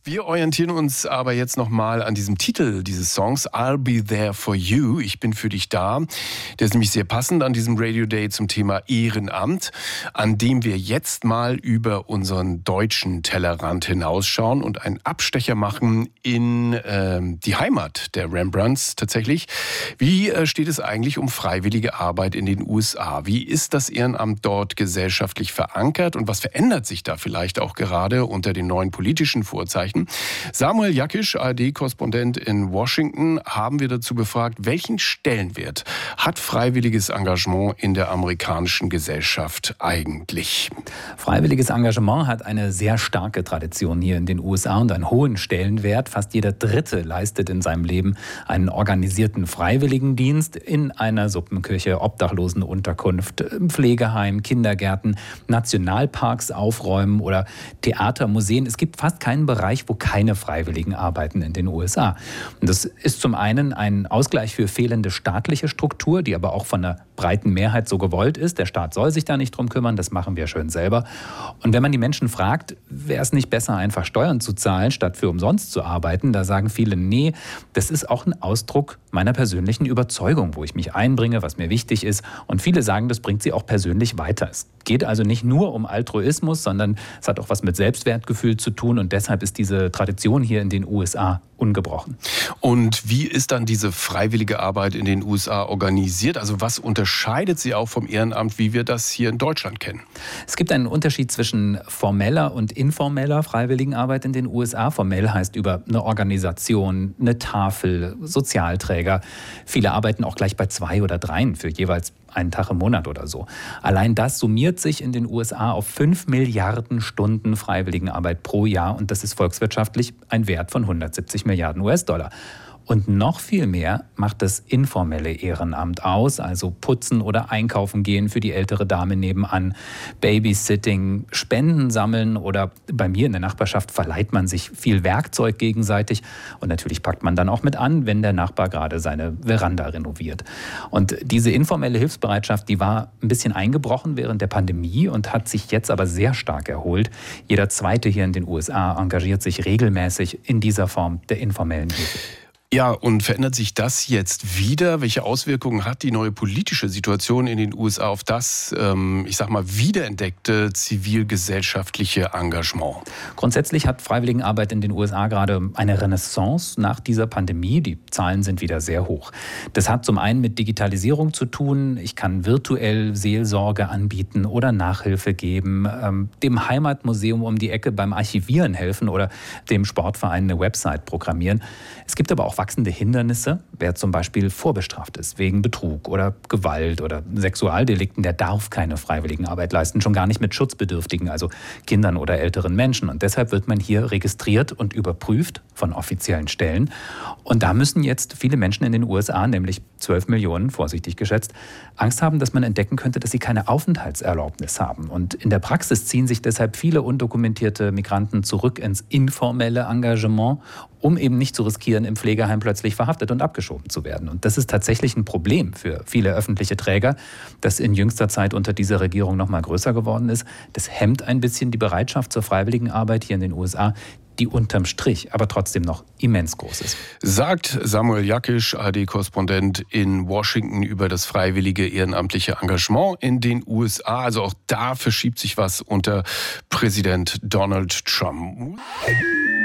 Wir orientieren uns aber jetzt nochmal an diesem Titel dieses Songs, I'll Be There For You, ich bin für dich da. Der ist nämlich sehr passend an diesem Radio Day zum Thema Ehrenamt, an dem wir jetzt mal über unseren deutschen Tellerrand hinausschauen und einen Abstecher machen in die Heimat der Rembrandts tatsächlich. Wie steht es eigentlich um freiwillige Arbeit in den USA? Wie ist das Ehrenamt dort gesellschaftlich verankert und was verändert sich da vielleicht auch gerade unter den neuen politischen Vorzeichen? Samuel Jakisch, ARD-Korrespondent in Washington, haben wir dazu befragt, welchen Stellenwert hat freiwilliges Engagement in der amerikanischen Gesellschaft eigentlich? Freiwilliges Engagement hat eine sehr starke Tradition hier in den USA und einen hohen Stellenwert. Fast jeder Dritte leistet in seinem Leben einen organisierten Freiwilligendienst in einer Suppenküche, Obdachlosenunterkunft, Pflegeheim, Kindergärten, Nationalparks aufräumen oder Theater, Museen. Es gibt fast keinen Bereich, wo keine Freiwilligen arbeiten in den USA. Und das ist zum einen ein Ausgleich für fehlende staatliche Struktur, die aber auch von einer breiten Mehrheit so gewollt ist. Der Staat soll sich da nicht drum kümmern, das machen wir schön selber. Und wenn man die Menschen fragt, wäre es nicht besser, einfach Steuern zu zahlen, statt für umsonst zu arbeiten, da sagen viele, nee, das ist auch ein Ausdruck meiner persönlichen Überzeugung, wo ich mich einbringe, was mir wichtig ist. Und viele sagen, das bringt sie auch persönlich weiter. Es geht also nicht nur um Altruismus, sondern es hat auch was mit Selbstwertgefühl zu tun. Und deshalb ist diese Tradition hier in den USA ungebrochen. Und wie ist dann diese freiwillige Arbeit in den USA organisiert? Also was unterscheidet sie auch vom Ehrenamt, wie wir das hier in Deutschland kennen? Es gibt einen Unterschied zwischen formeller und informeller Freiwilligenarbeit in den USA. Formell heißt über eine Organisation, eine Tafel, Sozialträger. Viele arbeiten auch gleich bei 2 oder 3 für jeweils einen Tag im Monat oder so. Allein das summiert sich in den USA auf 5 Milliarden Stunden Freiwilligenarbeit pro Jahr und das ist volkswirtschaftlich ein Wert von 170 Milliarden US-Dollar. Und noch viel mehr macht das informelle Ehrenamt aus, also putzen oder einkaufen gehen für die ältere Dame nebenan, Babysitting, Spenden sammeln oder bei mir in der Nachbarschaft verleiht man sich viel Werkzeug gegenseitig und natürlich packt man dann auch mit an, wenn der Nachbar gerade seine Veranda renoviert. Und diese informelle Hilfsbereitschaft, die war ein bisschen eingebrochen während der Pandemie und hat sich jetzt aber sehr stark erholt. Jeder Zweite hier in den USA engagiert sich regelmäßig in dieser Form der informellen Hilfe. Ja, und verändert sich das jetzt wieder? Welche Auswirkungen hat die neue politische Situation in den USA auf das, wiederentdeckte zivilgesellschaftliche Engagement? Grundsätzlich hat Freiwilligenarbeit in den USA gerade eine Renaissance nach dieser Pandemie. Die Zahlen sind wieder sehr hoch. Das hat zum einen mit Digitalisierung zu tun. Ich kann virtuell Seelsorge anbieten oder Nachhilfe geben, dem Heimatmuseum um die Ecke beim Archivieren helfen oder dem Sportverein eine Website programmieren. Es gibt aber auch wachsende Hindernisse. Wer zum Beispiel vorbestraft ist wegen Betrug oder Gewalt oder Sexualdelikten, der darf keine Freiwilligenarbeit leisten, schon gar nicht mit Schutzbedürftigen, also Kindern oder älteren Menschen. Und deshalb wird man hier registriert und überprüft von offiziellen Stellen. Und da müssen jetzt viele Menschen in den USA, nämlich 12 Millionen, vorsichtig geschätzt, Angst haben, dass man entdecken könnte, dass sie keine Aufenthaltserlaubnis haben. Und in der Praxis ziehen sich deshalb viele undokumentierte Migranten zurück ins informelle Engagement, um eben nicht zu riskieren, im Pflegeheim plötzlich verhaftet und abgeschoben zu werden. Und das ist tatsächlich ein Problem für viele öffentliche Träger, das in jüngster Zeit unter dieser Regierung noch mal größer geworden ist. Das hemmt ein bisschen die Bereitschaft zur freiwilligen Arbeit hier in den USA, die unterm Strich aber trotzdem noch immens groß ist. Sagt Samuel Jakisch, ARD-Korrespondent in Washington, über das freiwillige ehrenamtliche Engagement in den USA. Also auch da verschiebt sich was unter Präsident Donald Trump.